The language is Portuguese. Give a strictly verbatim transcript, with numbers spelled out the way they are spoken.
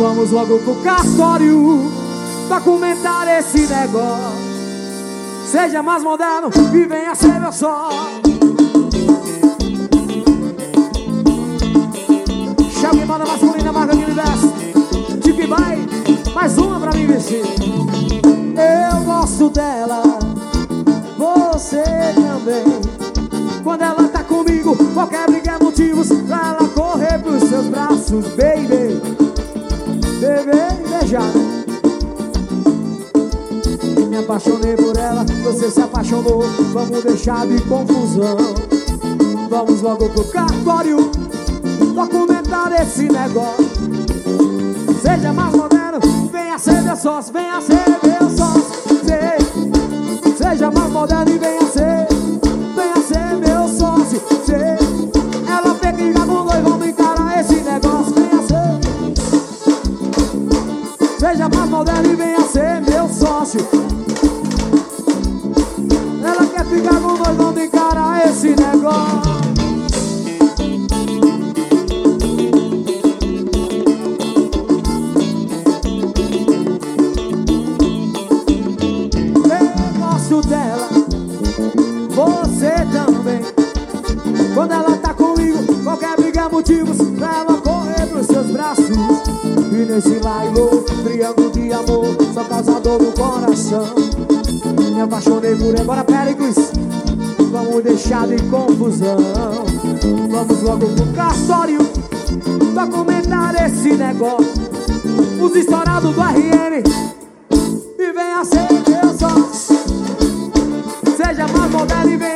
Vamos logo pro cartório documentar esse negócio. Seja mais moderno e venha ser meu só. Chave banda masculina, marca de universo. Tique vai, mais uma pra mim vestir. Eu gosto dela, você também. Quando ela tá comigo, qualquer briga é motivos pra ela correr pros seus braços, baby. Beber e beijar. Me apaixonei por ela, você se apaixonou. Vamos deixar de confusão. Vamos logo pro cartório documentar esse negócio. Seja mais moderno, venha ser meu sócio, venha ser meu sócio. Seja mais moderno e venha ser, venha ser meu sócio. Ela pega e liga com dois, vamos encarar esse negócio. Venha ser, seja mais moderno e venha ser meu sócio. Ela quer ficar com nós, vamos encarar esse negócio. Eu gosto dela, você também. Quando ela tá comigo, qualquer briga é motivos pra ela correr pros seus braços. E nesse lailo, triângulo de amor, só causa dor no coração. Me apaixonei por ela, bora Péricles. Vamos deixar de confusão. Vamos logo pro cartório documentar esse negócio. Os estourados do R N e venha ser meu sócio. Seja mais moderno e venha